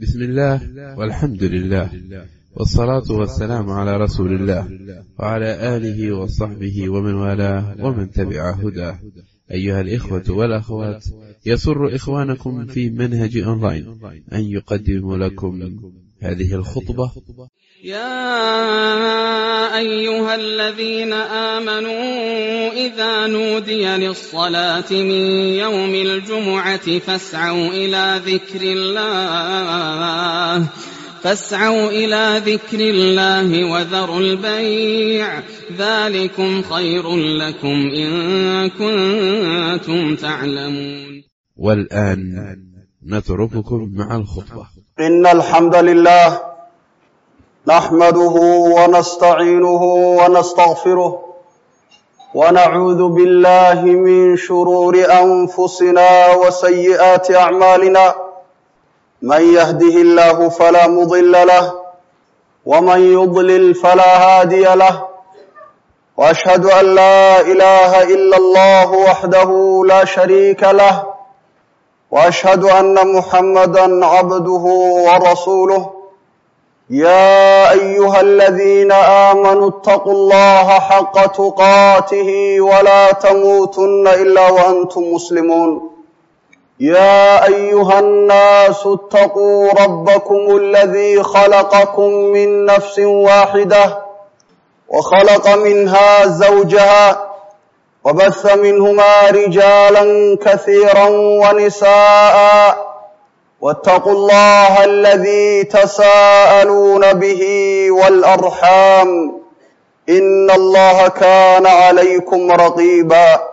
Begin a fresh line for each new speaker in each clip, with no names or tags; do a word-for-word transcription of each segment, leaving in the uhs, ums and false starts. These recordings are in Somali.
بسم الله والحمد لله والصلاة والسلام على رسول الله وعلى آله وصحبه ومن والاه ومن تبع هداه. أيها الإخوة والأخوات، يسر إخوانكم في منهج أونلاين أن يقدم لكم هذه الخطبة.
يا أيها الذين آمنوا إذا نودي للصلاة من يوم الجمعة فاسعوا إلى ذكر الله فاسعوا إلى ذكر الله وذروا البيع ذلكم خير لكم إن كنتم تعلمون.
والآن نترككم مع الخطبة.
إن الحمد لله نحمده ونستعينه ونستغفره ونعوذ بالله من شرور أنفسنا وسيئات أعمالنا، من يهده الله فلا مضل له ومن يضلل فلا هادي له، وأشهد أن لا إله إلا الله وحده لا شريك له، وأشهد أن محمدا عبده ورسوله. يا أيها الذين آمنوا اتقوا الله حق تقاته ولا تموتن إلا وأنتم مسلمون. يا أيها الناس اتقوا ربكم الذي خلقكم من نفس واحدة وخلق منها زوجها وبث منهما رجالا كثيرا ونساء، واتقوا الله الذي تساءلون به والأرحام إن الله كان عليكم رقيبا.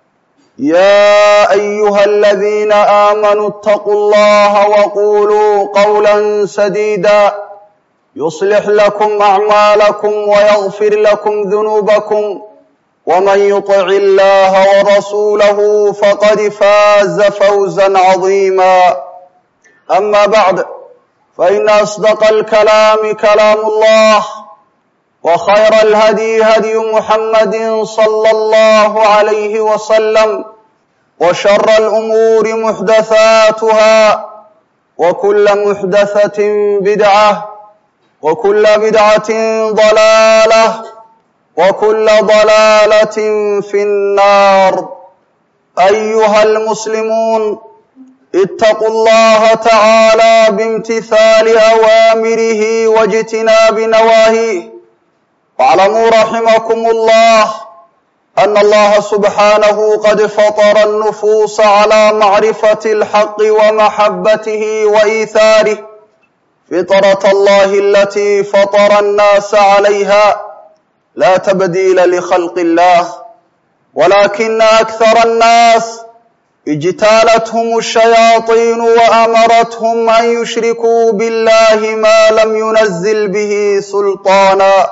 يا أيها الذين آمنوا اتقوا الله وقولوا قولا سديدا يصلح لكم أعمالكم ويغفر لكم ذنوبكم، ومن يطع الله ورسوله فقد فاز فوزا عظيما. أما بعد، فإن أصدق الكلام كلام الله، وخير الهدي هدي محمد صلى الله عليه وسلم، وشر الأمور محدثاتها، وكل محدثة بدعة، وكل بدعة ضلالة، وكل ضلالة في النار. أيها المسلمون، اتقوا الله تعالى بامتثال أوامره واجتناب نواهيه، واعلموا رحمكم الله أن الله سبحانه قد فطر النفوس على معرفة الحق ومحبته وإيثاره، فطرة الله التي فطر الناس عليها لا تبديل لخلق الله، ولكن أكثر الناس اجتالتهم الشياطين وأمرتهم أن يشركوا بالله ما لم ينزل به سلطانا،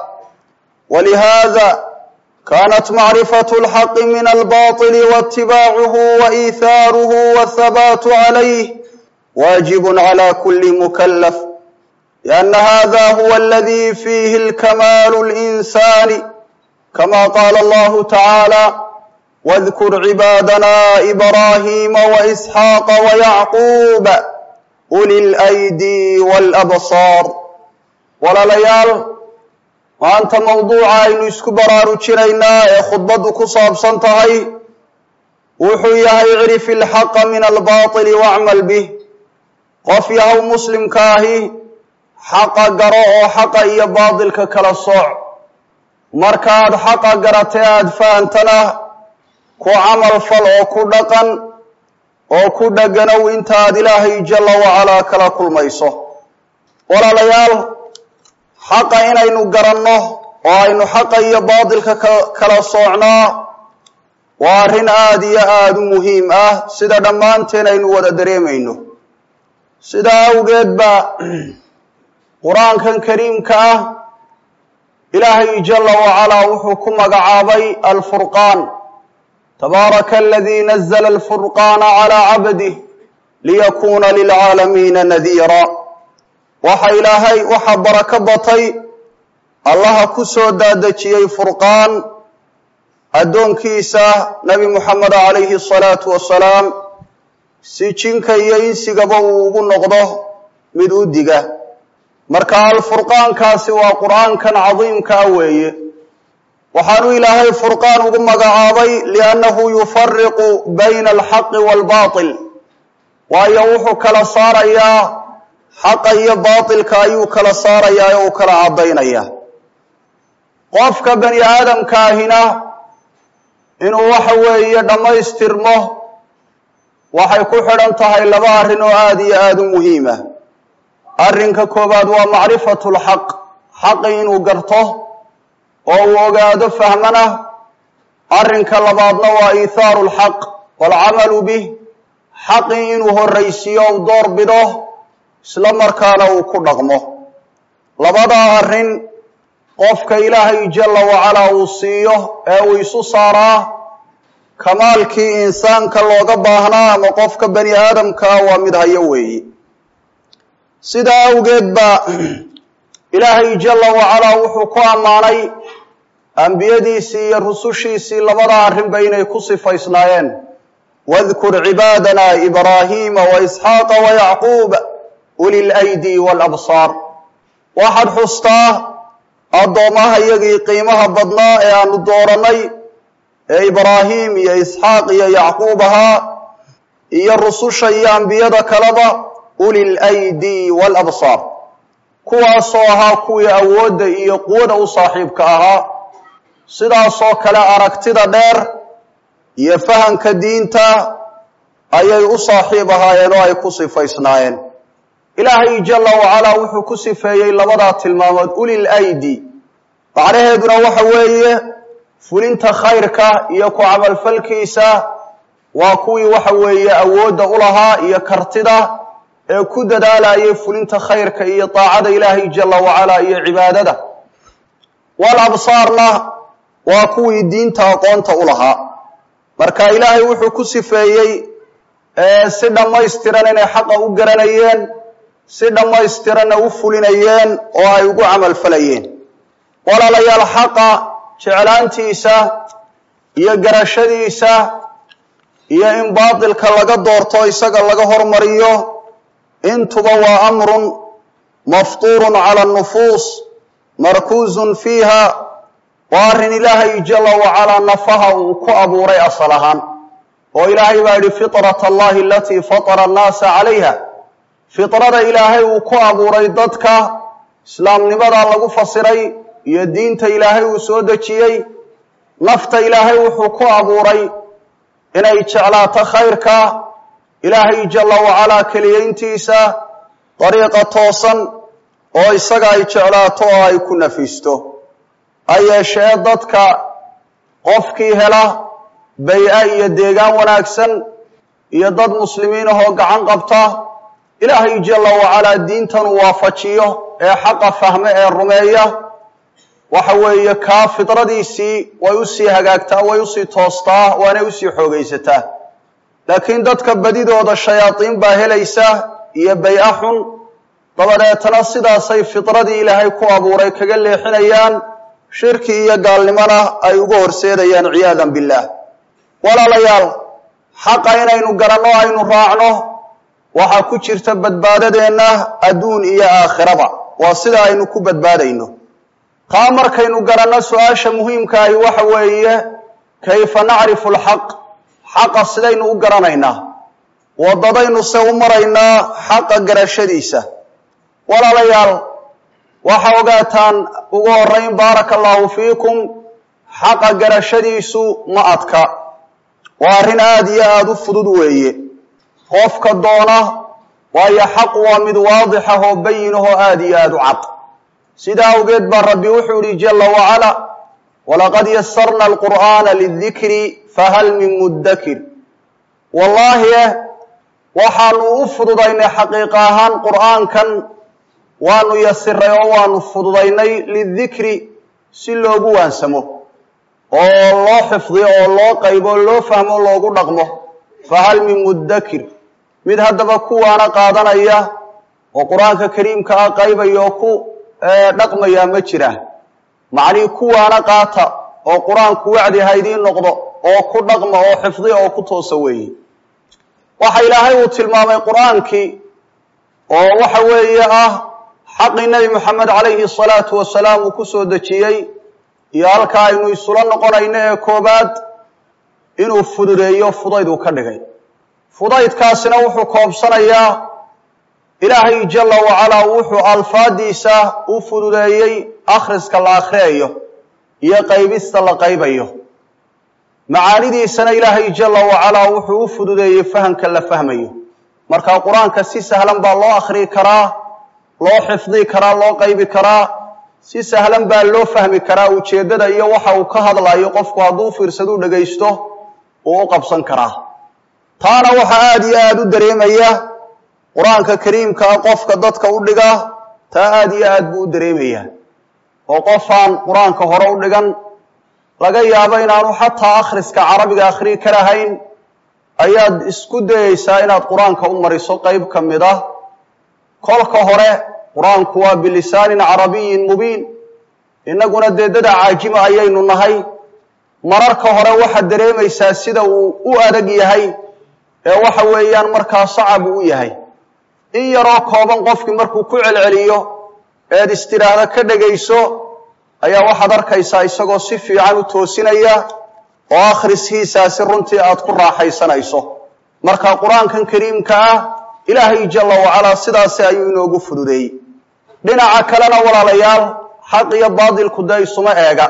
ولهذا كانت معرفة الحق من الباطل واتباعه وإيثاره والثبات عليه واجب على كل مكلف، لأن هذا هو الذي فيه الكمال الإنساني، كما قال الله تعالى: واذكر عبادنا إبراهيم وإسحاق ويعقوب أولي الأيدي والأبصار. ولليال وأنت موضوع إنه يسكبرار جرينا خطبة كصاب سنتهي وحيها يعرف الحق من الباطل واعمل به. قفيه مسلم كاهي حق قراء حق إيا باطل ككلا الصع مركاد حق قراتياد فانتنا ku camal fal oo ku dhaqan oo ku dhaganow intaad Ilaahay jalla wa ala kala kulmayso. walaalayaal, xaqa inaynu garanno oo aynu xaqa iyo baadilka kala soocnaa waa arrin aad iyo aad u muhiim ah, sida dhammaanteen aynu wada dareemayno. sidaa awgeed baa qur-aankan kariimka ah Ilaahay jalla wa ala wuxuu ku magacaabay al-Furqaan. تبارك الذي نزل الفرقان على عبده ليكون للعالمين نذيرا. وحا إلهي وحا بركة بطي الله كسو دادجي فرقان أدون كيسا نبي محمد عليه الصلاة والسلام si jinka iyo insigaba uu ugu noqdo mid u diga marka alfurqaankaasi waa qur'aankan cadiimka weeye waxaanu ilaahay furqaan ugu magacaabay li'annahu yufarriqu bayna alxaqi waalbaatil waayo wuxuu kala saarayaa xaqa iyo baatilka ayuu kala saarayaa oo uu kala cadaynayaa qofka bani aadamkaahina inuu waxa weeye dhammaystirmo waxay ku xidhan tahay laba arrin oo aada iyo aada u muhiima arrinka koowaad waa macrifatu lxaq xaqi inuu garto oo uu ogaado fahmana arrinka labaadna waa iithaaru lxaq waalcamalu bih xaqi inuu horraysiiyo u door bido isla markaana uu ku dhaqmo labadaa arrin qofka ilaahay jalla wacalaa uu siiyo ee uu isu saaraa kamaalkii insaanka looga baahnaa ama qofka bani aadamkaa waa mid hayo weeye sidaa awgeed baa ilaahay jalla wacalaa wuxuu ku ammaanay ambiyadiisii iyo rusushiisii labada arrinba inay ku sifaysnaayeen wadkur cibaadana ibraahiima wa isxaaqa wa yacquub uli laydi waalabsaar waxaad xustaa addoomaha iyagii qiimaha badnaa ee aanu doorannay ee ibraahim iyo isxaaq iyo yacquub ahaa iyo rususha iyo ambiyada kaleba uli laydi waalabsaar kuwaasoo ahaa kuwii awoodda iyo quwada u saaxiibka ahaa sidaasoo kale aragtida dheer iyo fahanka diinta ayay u saaxiib ahaayeen oo ay ku sifaysnaayeen ilaahay jalla wacalaa wuxuu ku sifeeyey labadaa tilmaamood ulil aydi macnaheeduna waxa weeye fulinta khayrka iyo ku camalfalkiisa waa kuwii waxa weeye awoodda u lahaa iyo kartida ee ku dadaalayay fulinta khayrka iyo daacada ilaahay jalla wacalaa iyo cibaadada wal absaarna waa kuwii diinta aqoonta u lahaa marka ilaahay wuxuu ku sifeeyey si dhammaystiran inay xaqa u garanayeen si dhammaystiranna u fulinayeen oo ay ugu camal falayeen walaalayaal xaqa jeclaantiisa iyo garashadiisa iyo in baatilka laga doorto isaga laga hormariyo intuba waa amrun maftuurun cala annufuus markuusun fiiha waa arrin ilaahay jalla wacalaa nafaha uu ku abuuray asal ahaan oo ilaahay baa yidhi fitrata allahi alatii fatara annaasa calayha fitrada ilaahay uu ku abuuray dadka islaamnimadaa lagu fasiray iyo diinta ilaahay uu soo dejiyey nafta ilaahay wuxuu ku abuuray inay jeclaato khayrka ilaahay jalla wacalaa keliyayntiisa dariiqa toosan oo isaga ay jeclaato oo ay ku nafisto ha yeeshee dadka qofkii hela bay-a iyo deegaan wanaagsan iyo dad muslimiin ahoo gacan qabta ilaahay jalla wacalaa diintan uu waafajiyo ee xaqa fahme ee rumeeya waxa weeye kaa fidradiisii way usii hagaagtaa way usii toostaa waanay usii xoogaysataa laakiin dadka badidooda shayaadiin baa helaysa iyo bay-a xun dabadeetana sidaasay fidradii ilaahay ku abuuray kaga leexinayaan shirki iyo gaalnimona ay uga horseedayaan ciyaadan billaah walaalayaal xaqa inaynu garanno aynu raacno waxaa ku jirta badbaadadeenna adduun iyo aakhiraba waa sida aynu ku badbaadayno taa markaynu garanno su-aasha muhiimka ahi waxa weeye kayfa nacrifu alxaq xaqa sidaynu u garanaynaa waddadaynu se u maraynaa xaqa garashadiisa walaalayaal waxaa ogaataan ugu horrayn baaraka allaahu fiikum xaqa garashadiisu ma adka waa arrin aada iyo aada u fudud weeye qofka doona waayo xaqu waa mid waadix ah oo bayin ahoo aada iyo aada u cad sidaa awgeed baa rabbi wuxuu yihi jalla wacala walaqad yasarna alqur'aana lidikri fahal min muddakir wallaahi eh waxaanu u fududaynay xaqiiqa ahaan qur'aankan waanu yasiray oo waanu fududaynay lidikri si loogu waansamo oo loo xifdiyo oo loo qaybo oo loo fahmo loogu dhaqmo fahal min muddakir mid haddaba kuwaana qaadanaya oo qur-aanka kariimka ah qaybaya oo ku dhaqmaya ma jiraan macnihii kuwaana qaata oo qur-aanku wacdi ha idiin noqdo oo ku dhaqma oo xifdiya oo ku toosa weeye waxa ilaahay uu tilmaamay qur-aankii oo waxa weeye ah xaqii nabi maxamed calayhi salaatu wasalaam uu ku soo dejiyey iyo halka aynu isula noqonayno ee koobaad inuu fududeeyo fudayd uu ka dhigay fudaydkaasina wuxuu koobsanayaa ilaahay jalla wacala wuxuu alfaadiisa u fududeeyey akhriska la akhriyayo iyo qaybista la qaybayo macaanidiisana ilaahay jalla wacala wuxuu u fududeeyey fahamka la fahmayo marka quraanka si sahlan baa loo akhri karaa loo xifdi karaa loo qaybi karaa si sahlan baa loo fahmi karaa ujeedada iyo waxa uu ka hadlayo qofku hadduu fiirsado dhageysto oo u qabsan karaa taana waxa aad iyo aad u dareemaya quraanka kariimka qofka dadka u dhiga taa aad iyo aad buu dareemaya oo qofaan quraanka hore u dhigan laga yaabo inaanu xataa akhriska carabiga akhri karahayn ayaad isku dayaysaa inaad quraanka u mariso qayb kamid ah kolka hore quraanku waa bilisaanin carabiyyin mubiin inaguna deedada caajima ayaynu nahay mararka hore waxa dareemaysaa sida uu u adag yahay ee waxa weeyaan markaa sacab u yahay in yaroo kooban qofkii markuu ku celceliyo eed istiraada ka dhagayso ayaa waxaad arkaysaa isagoo si fiican u toosinaya oo akhriskiisaasi runtii aad ku raaxaysanayso marka quraankan kariimka ah ilaahay jalla wacala sidaas ayuu inoogu fududeeyey dhinaca kalena walaalayaal xaq iyo baadilku day isuma eega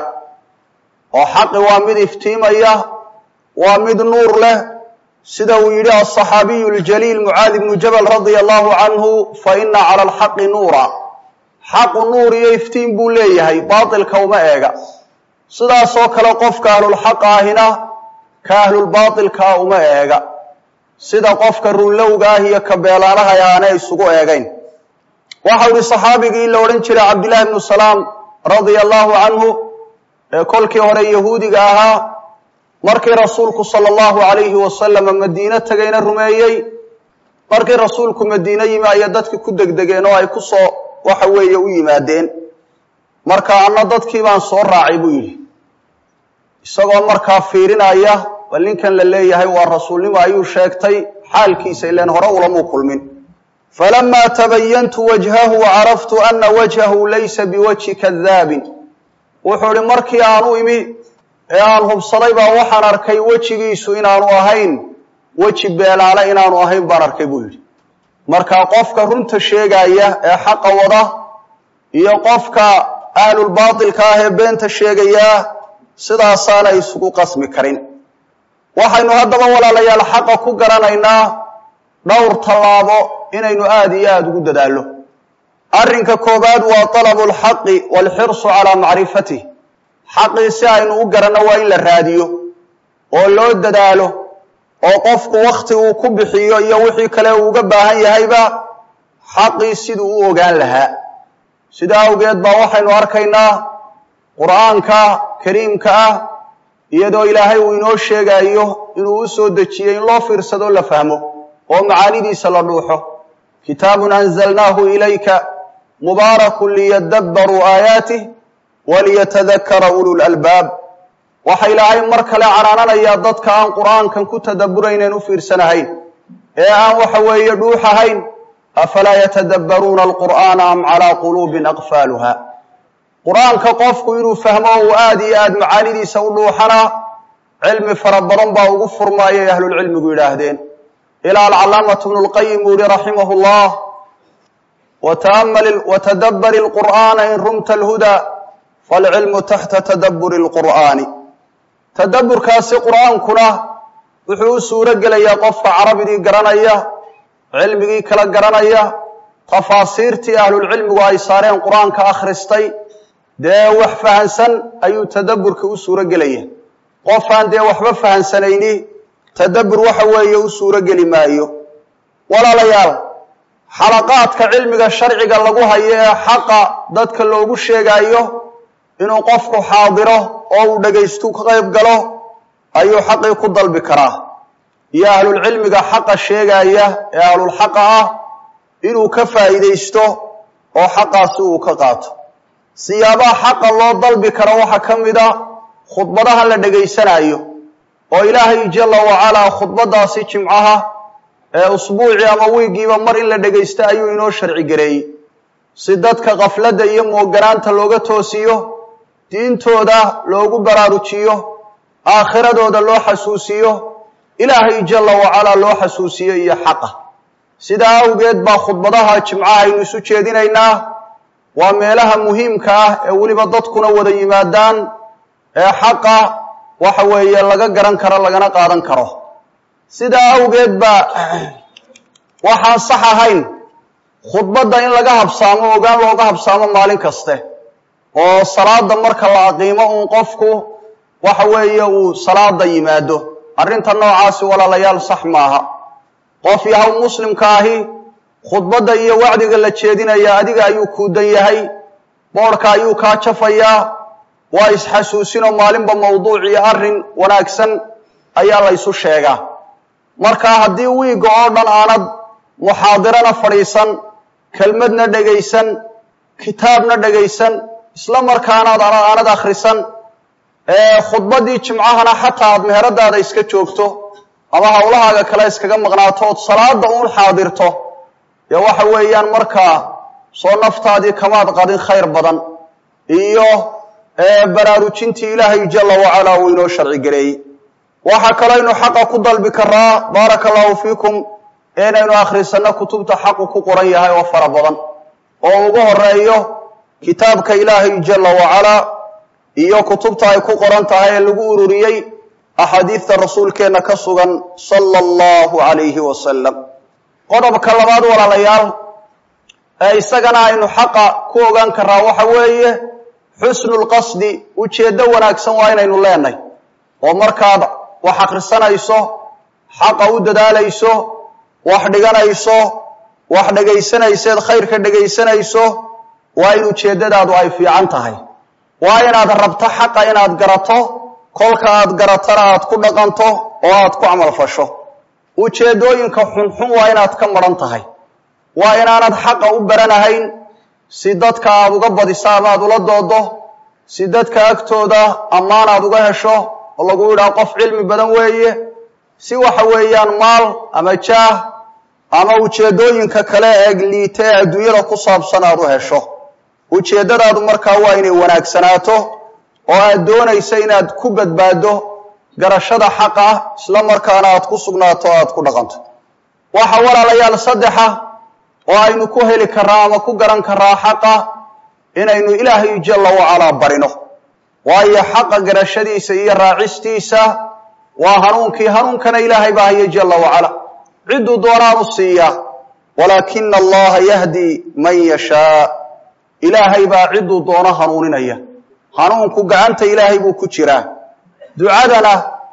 oo xaqi waa mid iftiimaya waa mid nuur leh sida uu yidhi as-saxaabiyu al-jaliil Mucaad ibn Jabal radiyallahu anhu fa inna 'ala al-haqqi nuura xaqu nuur iyo iftiin buu leeyahay baadilka uma eega sidaas oo kale qofka ahlul xaq ahina ka ahlul baadilka uma eega sida qofka ruulowga ah iyo ka beelaanaha ayaanay isugu eegayn waxa uu saxaabigii la oran jiray Abdullah ibn Salaam radiyallahu anhu ee kolkii hore yahuudiga ahaa markii rasuulku sallallahu alayhi wasallam Madiina tagayna rumeeyay markii rasuulku Madiina yimi ay dadkii ku degdegeen oo ay ku soo waxa weeye u yimaadeen marka anna dadkii baan soo raacay buu yiri isagoo markaa fiirinaya walinkan la leeyahay waa rasuulnimo ayuu sheegtay xaalkiisa ilaan hore ula muu kulmin falamma tabayyantu wajhahu wa araftu anna wajhahu laysa biwajhi kadhab wuxuu markii aanu imi ee aan hubsaday baa waxaan arkay wajigiisu inaanu ahayn waji beelaala inaanu ahayn baan arkay buu yiri marka qofka runta sheegaya ee xaq wada iyo qofka ahlul baatilka ah ee beenta sheegaya sidaas aan isugu qasmi karin waxaynu haddaba walaalayaal xaq ku garanaynaa dhowr talaabo inaynu aad iyo aad ugu dadaalo arrinka koobaad waa talabul haqqi wal hirsu ala ma'rifatihi xaqi si aynu u garano waa in la raadiyo oo loo dadaalo oo qofku waqti uu ku bixiyo iyo wixii kale uu uga baahan yahayba xaqi sidoo uu ogaan lahaa sida awgeed baa waxaynu arkaynaa quraanka kariimka ah iyadoo ilaahay uu inoo sheegayo inuu u soo dejiyay in loo fiirsado la fahmo oo macaanidiisa la dhuuxo kitaabun anzalnahu ilayka mubaarakun liyadabbaru aayaatihi waliyatadhakkara ulul albaab waxa ilaahay mar kale canaananaya dadka aan quraankan ku tadabburayneen u fiirsanahayn ee aan waxa weeye dhuuxahayn afala yatadabbaruna alqur'ana am ala qulubin aqfalha quraanka qofku inuu fahmo oo aad iyo aad macaanidiisa u dhuuxana cilmi farabadan baa ugu furmaayay ahlul cilmigu yiraahdeen ila al-allamah ibn al-qayyim rahimahullah wa ta'ammal wa tadabbur al-qur'ana in rumta al-huda fal-ilmu tahta tadabbur al-qur'ani tadabburkaasi quraankuna wuxuu suura gelayaa qofka carabigii garanaya cilmigii kala garanaya tafaasiirtii ahlul cilmigu ay saareen quraanka akhristay dee wax fahansan ayuu tadabburka u suura gelaya qofaan dee waxba fahansanayni tadabbur waxa weeye u suura geli maayo walaalayaal xalaqaadka cilmiga sharciga lagu hayo ee xaqa dadka loogu sheegayo inuu qofku xaadiro oo uu dhageysto ka qayb galo ayuu xaqi ku dalbi karaa ya ahlul cilmiga xaqa sheegaya ee ahlul xaqa ah inuu ka faa'iideysto oo xaqaasi uu ka qaato siyaabaha xaqa loo dalbi karo waxa kamida khudbadaha la dhageysanayo oo ilaahay jalla wa ala khudbadaasi jimcaha ee usbuuci ama wiigiiba mar in la dhagaysto ayuu inoo sharci gareeyey si dadka qafladda iyo mooganaanta looga toosiyo diintooda loogu baraarujiyo aakhiradooda loo xasuusiyo ilaahay jalla wacalaa loo xasuusiyo iyo xaqa sidaa awgeed baa khudbadaha jimcaha aynu isu jeedinaynaa waa meelaha muhiimka ah ee weliba dadkuna wada yimaadaan ee xaqa waxa weeye laga garan karo lagana qaadan karo sidaa awgeed baa waxaan sax ahayn khudbadda in laga habsaamo ogaan looga habsaamo maalin kaste oo salaada marka la aqiimo uun qofku waxa weeye uu salaada yimaado arrinta noocaasi walaalayaal sax maaha qof yahay muslimka ahi khudbadda iyo wacdiga la jeedinaya adiga ayuu ku dan yahay boorka ayuu ka jafayaa waa isxasuusino maalinba mawduuc iyo arrin wanaagsan ayaa la isu sheegaa marka haddii wiiga oo dhan aanad muxaadirana fadhiisan kelmadna dhagaysan kitaabna dhagaysan isla markaana aanad akhrisan ee khudbadii jimcahana xataa aad meheradaada iska joogto ama hawlahaaga kale iskaga maqnaato ood salaada uun xaadirto dee waxa weeyaan markaa soo naftaadii kamaad qadin khayr badan iyo baraarujintii ilaahay jalla wacalaa uu inoo sharci gareeyey waxaa kaleynu xaqa ku dalbi karaa baaraka allahu fiikum inaynu akhrisanno kutubta xaqu ku qoran yahay oo fara badan oo ugu horeeyo kitaabka ilaahay jalla wacalaa iyo kutubta ay ku qoran tahay ee lagu ururiyey axaadiista rasuulkeenna ka sugan sala allahu calayhi wasalam qodobka labaad walaalayaal ee isagana aynu xaqa ku ogaan karaa waxa weeye xusnulqasdi ujeeddo wanaagsan waa inaynu leenahay oo markaad wax akhrisanayso xaqa u dadaalayso wax dhiganayso wax dhagaysanayseed khayrka dhagaysanayso waa in ujeeddadaadu ay fiican tahay waa inaad rabto xaqa inaad garato kolka aad garatana aad ku dhaqanto oo aad ku camal fasho ujeeddooyinka xunxun waa inaad ka maran tahay waa inaanad xaqa u baranahayn si dadka aad uga badiso ama aad ula doodo si dadka agtooda ammaan aad uga hesho oo lagu yidhaha qof cilmi badan weeye si waxa weeyaan maal ama jaah ama ujeeddooyinka kale ee liita ee adduunyada ku saabsan aad u hesho ujeeddadaadu markaa waa inay wanaagsanaato oo aad doonaysa inaad ku badbaado garashada xaqa isla markaana aad ku sugnaato o aad ku dhaqanto waxa walaalayaal saddexa oo aynu ku heli karaa ama ku garan karaa xaqa inaynu ilaahay jalla wacalaa barino waayo xaqa garashadiisa iyo raacistiisa waa hanuunkii hanuunkana ilaahay baa haya jalla wacala cidduu doonaanu siiyaa walaakina allaha yahdi man yashaa ilaahay baa cidduu doono hanuuninaya hanuunku gacanta ilaahay buu ku jiraa ducadana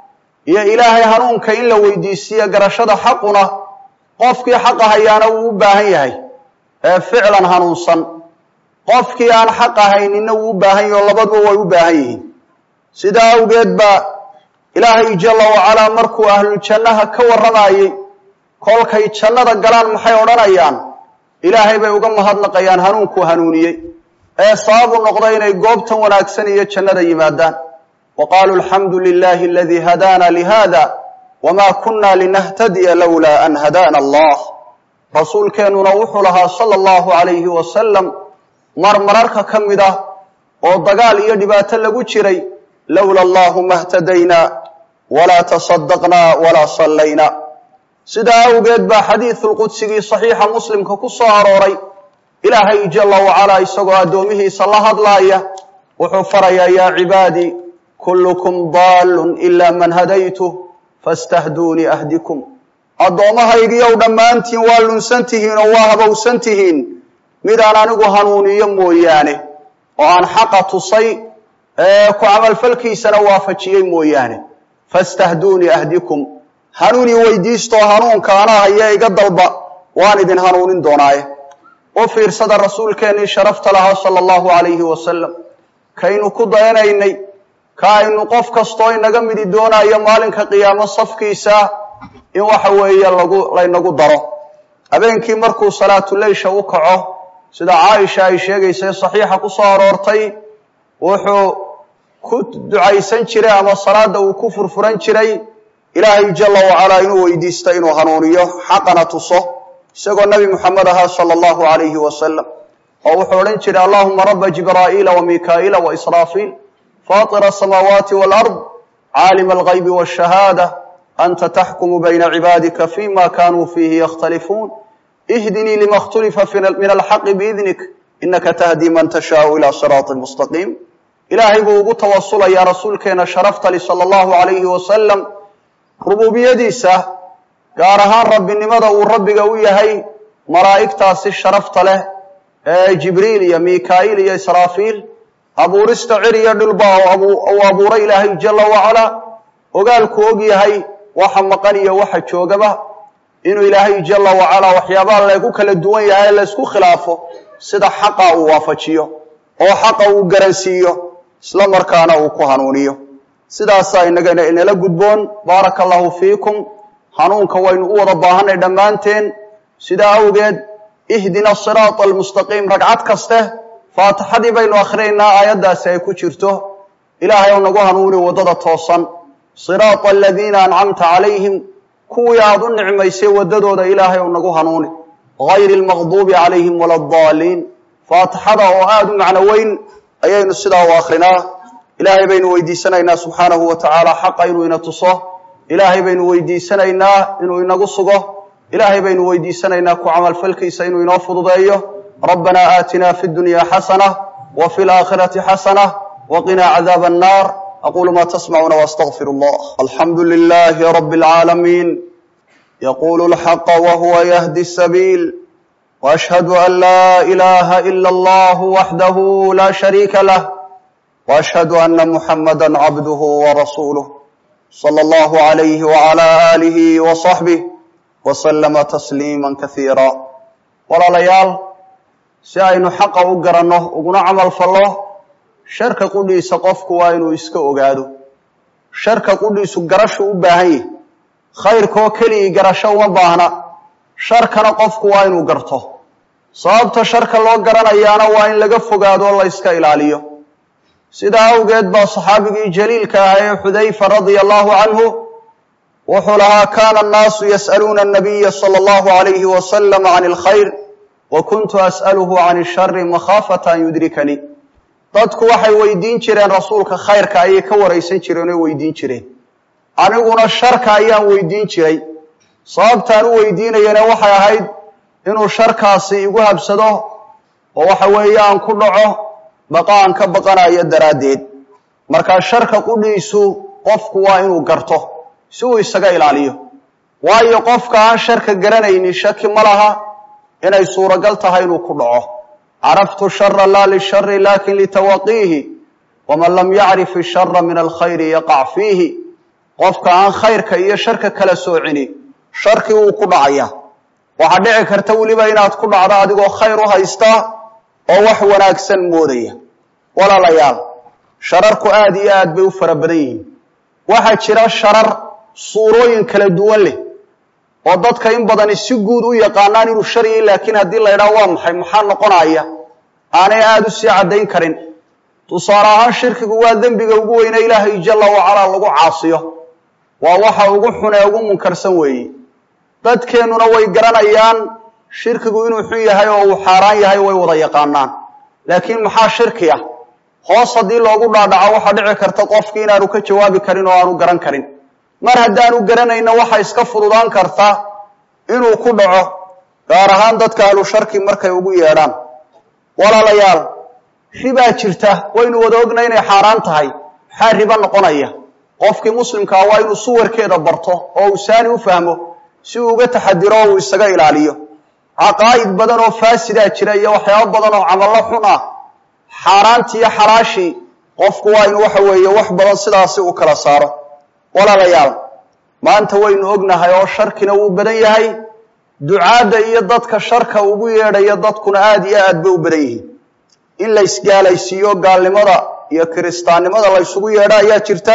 iyo ilaahay hanuunka in la weydiisiyo garashada xaquna qofkii xaqa hayaana wuu u baahan yahay ee ficlan hanuunsan qofkii aan xaq ahaynina wuu u baahan yahay oo labaduba way u baahan yihiin sidaa awgeed baa ilaahay jalla wacalaa markuu ahluljannaha ka warramayey kolkay jannada galaan maxay odhanayaan ilaahay bay uga mahadnaqayaan hanuunkuu hanuuniyey ee sababu noqday inay goobtan wanaagsan iyo jannada yimaadaan wa qaaluu alxamdu lilahi aladii hadaana lihada wma kuna linahtadiya lowlaa an hadaana allah rasuulkeennuna wuxuu lahaa sala allahu calayhi wasalam mar mararka ka mid ah oo dagaal iyo dhibaato lagu jiray lowla allahu ma htadayna walaa tasadaqnaa walaa sallayna sidaa awgeed baa xadiisulqudsigii saxiixa muslimka ku soo arooray ilaahay jalla wacalaa isagoo addoomihiisa la hadlaaya wuxuu farayaa yaa cibaadii kullukum daallun ila man hadaytuh fastahduunii ahdikum addoommahaygiiyow dhammaantiin waa lunsan tihiin oo waa habowsan tihiin midaan anigu hanuuniyo mooyaane oo aan xaqa tusay ee ku camalfalkiisana waafajiyey mooyaane fastahduunii ahdikum hanuuni weydiistoo hanuunka anaa haya iga dalba waan idin hanuunin doonaaye u fiirsada rasuulkeennii sharafta lahaa sala allahu calayhi wasalam kaynu ku dayanaynay ka aynu qof kastoo inaga midi doonayo maalinka qiyaamo safkiisa in waxa weeye lagu laynagu daro habeenkii markuu salaatuleysha u kaco sida caaisha ay sheegaysay saxiixa ku soo aroortay wuxuu ku ducaysan jiray ama salaada uu ku furfuran jiray ilaahay jalla wa ala inuu weydiisto inuu hanuuniyo xaqana tuso isagoo nabi Muhammad aha sallallahu alayhi wa sallam oo wuxuu oran jiray Allahumma rabb jibril wa mikail wa israfil fatir as-samawati wal ard alim al-ghayb wash-shahada anta tahkumu bayna ibadika fima kanu fihi yakhtalifun ihdini lima ikhtalafa min al-haqq bi'idhnik innaka tahdi man tasha'u ila siratin mustaqim ilaahay buu ugu tawassulaya rasuulkeena sharafta li sallallahu alayhi wa sallam rububiyadiisa gaar ahaan rabbinimada uu rabbiga u yahay malaa'igtaasi sharafta leh ee jibriil iyo mikail iyo israfil abuurista ciriya dhulba oo abuuray ilaahay jalla wa ala ogaalku og yahay waxa maqan iyo waxa joogaba inuu ilaahay jalla wa ala waxyaabaha lagu kala duwan yahay la isku khilaafo sida xaqa uu waafajiyo oo xaqa uu garansiiyo isla markaana uu ku hanuuniyo sidaas ay inaga inala gudboon barakallahu fiikum hanuunka waynu u wada baahanay dhamaanteen sida awgeed ihdina as-siratal mustaqim ragcad kaste faatixadii baynu akhriinaa aayadaas ay ku jirto ilaahay nagu hanuuni wadada toosan siratal ladina an'amta alayhim kuwii aad u nicmaysay wadadooda ilaahay nagu hanuuni ghayril maghdubi alayhim waladdallin faatixada oo aad u macna weyn ayaynu sidaa u akhrinaa ilaahay baynu weydiisanaynaa subhanahu wa ta'ala xaqa inuu ina tuso ilaahay baynu weydiisanaynaa inuu inagu sugo ilaahay baynu weydiisanaynaa ku amal falkiisa inuu inoo fududeeyo rabbana aatina fid dunya hasana wa fil aakhirati hasana wa qina adhaban nar aqulu ma tasma'una wa astaghfirullah alhamdulillahi rabbil alamin yaqulu al-haqqa wa huwa yahdi as-sabil wa ashhadu an la ilaha illa allah wahdahu la sharika lahu وأشهد أن محمدا عبده ورسوله صلى الله عليه وعلى آله وصحبه وسلم تسليما كثيرا ولا ليال سأين حق أقرنه وقنا عمل فالله شرك قولي سقفك وإنه إسك أقاده شرك قولي سقرش أباهي خير كوكلي قرش ومباهنا شرك نقفك وإنه قرته صابت شرك الله قرن أيانا وإن لقف أقاده الله إسك إلاليه sida awgeed baa saxaabigii jaliilka ahaa Xudayfa radiyallahu anhu wuxuu lahaa kaana an-naasu yas'aluuna an-nabiyya sallallahu alayhi wa sallam 'an al-khayr wa kuntu as'aluhu 'an ash-sharri makhafata an yudrikani dadku waxay weydiin jireen rasuulka khayrka ay ka wareysan jireen oo weydiin jireen aniguna sharka ayaan weydiin jiray sababtaan u weydiinayna waxay ahayd inuu sharkaasi igu habsado oo waxa weeyaan ku dhaco baqaan ka baqanayo daraadeed marka sharka qudhiisu qofku waa inuu garto si uu isaga ilaaliyo waayo qofka aan sharka garanaynin shaki malaha inay suuragal tahay inuu ku dhaco araftu sharra la li sharri lakin li tawaqihi waman lam ya'rif ash-sharra min al-khayr yaqa' fihi qofka aan khayrka iyo sharka kala soocini sharki uu ku dhacaya waxa dhici karta waliba inaad ku dhacdo adigoo khayr u haysta oo wax wanaagsan moodaya wala layaal shararku aad iyo aad bay u farabadan yihiin waxa jira sharar suurooyin kala duwan leh oo dadka in badan si guud u yaqaanaan inuu shar yahay laakiin hadii la yiraahdo waa maxay maxaa noqonaya aanay aad u sii cadeyn karin tusaale ahaan shirkigu waa dambiga ugu weyn ee Ilaahay jalla wa ala lagu caasiyo waa waxa ugu xun ee ugu munkarsan weeyii dadkeenuna way garanayaan shirkigu inuu xun yahay oo uu xaraan yahay way wada yaqaanaan laakiin maxaa shirki ah hoos hadii loogu dhaadhaco waxa dhici karta qofkii inaanu ka jawaabi karin oo aanu garan karin mar haddaanu garanayna waxa iska fududaan karta inuu ku dhaco gaar ahaan dadka ahlu sharki markay ugu yeedhaan walaalayaal riba jirta waynu wada ognahay inay xaraan tahay maxaa riba noqonaya qofkii muslimka waa inuu suwarkeeda barto oo uu saani u fahmo si uu uga taxadiro oo uu isaga ilaaliyo aqaa'id badan oo faasida jira iyo waxyaabo badan oo amal xun ah xaraanti iyo xalaashi qofku waa inuu waxa weeye wax badan sidaas uu kala saaro walaalayaal maanta waynu ognahay oo sharkina uu badan yahay ducaada iyo dadka sharka ugu yeedhaya dadkuna aad iyo aad bay u badan yihiin in la isgaalaysiiyo gaalnimada iyo kristaanimada la isugu yeedha ayaa jirta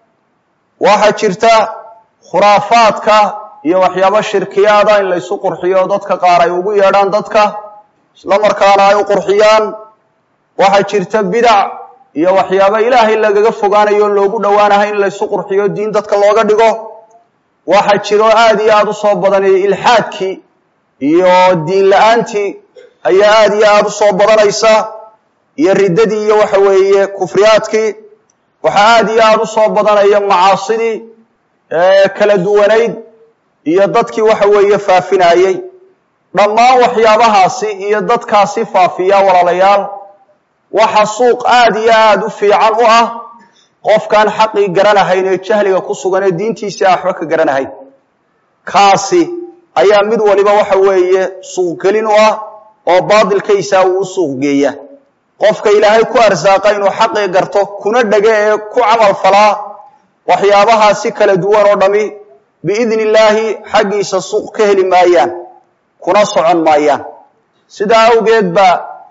waxa jirta khuraafaadka iyo waxyaabo shirkiyaada in la isu qurxiyo dadka qaar ay ugu yeedhaan dadka isla markaana ay u qurxiyaan waxa jirta bidac iyo waxyaabo ilaahay lagaga fogaanayo loogu dhawaanahay in la isu qurxiyo diin dadka looga dhigo waxa jiro aad iyo aad u soo badanay ilhaadkii iyo diin la'aantii ayaa aad iyo aad u soo badanaysa iyo riddadii iyo waxa weeye kufriyaadkii waxa aad iyo aad u soo badanaya macaasidii ee kala duwanayd iyo dadkii waxa weeye faafinayay dhammaan waxyaabahaasi iyo dadkaasi faafiya walaalayaal waxa suuq aad iyo aad u fiican u ah qofkan xaqi garanahayn ee jahliga ku sugan ee diintiisa waxba ka garanahayn kaasi ayaa mid waliba waxa weeye suuq gelin u ah oo baadilkiisa uu suuq geeya qofka ilaahay ku arsaaqay inuu xaqi garto kuna dhaga ee ku amal falaa waxyaabahaasi kala duwan oo dhami biidnillaahi xaqiisa suuq ka heli maayaan kuna socon maayaan sida awgeed ba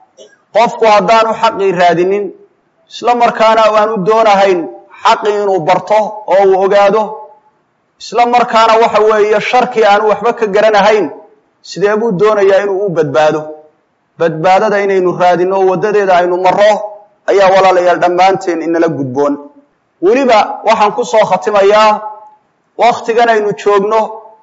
qofku hadaan u xaqi raadinin isla markaana aanu doonahayn xaqi inuu barto oo uu ogaado isla markaana waxa weeye sharki aanu waxba ka garanahayn sidee buu doonayaa inuu u badbaado badbaadada inaynu raadino wadadeeda aynu maro ayaa walaalayaal dhamaanteen inala gudboon waliba waxaan ku soo khatimayaa waqtigan aynu joogno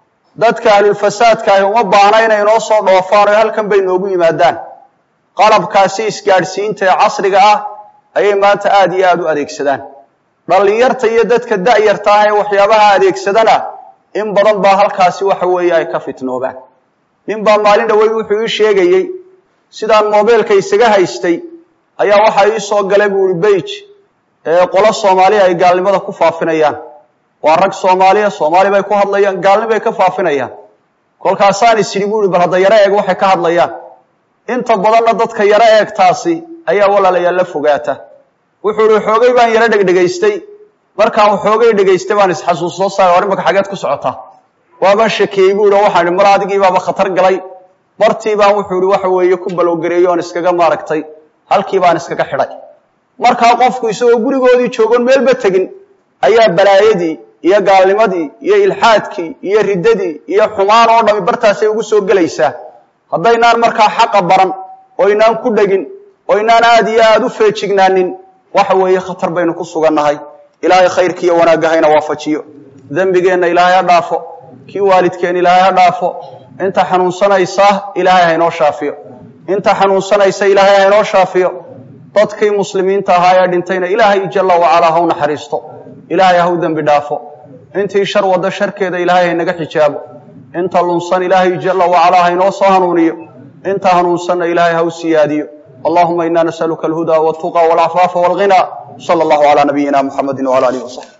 dadka ahlul fasaadka ay uma baahna inay noo soo dhoofaan oo halkan bay noogu yimaadaan qalabkaasi isgaarsiinta ee casriga ah ayay maanta aad iyo aad u adeegsadaan dhalinyarta iyo dadka da'yarta ah ee waxyaabaha adeegsadana in badan baa halkaasi waxa weeye ay ka fitnoobaan nin baa maalin dhawey wuxuu ii sheegayay sidaan mobilka isaga haystay ayaa waxa ii soo galay buu page ee qolo Soomaaliya ay gaalnimada ku faafinayaan waa rag Soomaaliya Soomaali bay ku hadlayaan gaalnimo ay ka faafinayaan kolkaasaan isiri buu bal hada yara eeg waxay ka hadlayaan inta badan dadka yara eegtaasi ayaa walaalayaal la fogaata wuxuu xoogay baan yara dhagdhagaystay markaan xoogay dhagaystay baan is xasuuso saaray warimka xageed ku socota waaba shakiyay buu waxaan mar adigii baaba khatar galay martii baan wuxuu waxa weeye ku balowgareeyo aan iskaga maaragtay halkii baan iskaga xidhay marka qofku isoo gurigoodii joogan meel ba tagin ayaa balaayadii iyo gaalnimadii iyo ilhaadkii iyo riddadii iyo xumaan oo dhami bartaasay ugu soo galaysaa hadaynaan marka xaq baran oo inaan ku dhagin oo inaan aad iyo aad u feejignaanin waxa weeye khatar baynu ku sugannahay ilaahay khayrkiyo wanaagahayna waafajiyo dambigeena ilaahay ha dhaafo kii waalidkeen ilaahay ha dhaafo inta xanuunsanaysa ilaahay ha inoo shaafiyo inta xanuunsanaysa ilaahay ha inoo shaafiyo dadkii muslimiinta ahaa ee dhintayna ilaahay jalla wa ala ha u naxariisto ilaahay ha u dambi dhaafo intii shar wada sharkeeda ilaahay naga xijaabo inta lunsan ilaahay jalla wa ala ha inoo soo hanuuniyo inta hanuunsan ilaahay ha u siyaadiyo اللهم إنا نسألك الهدى والتقى والعفاف والغنى صلى الله على نبينا محمد وعلى آله وصحبه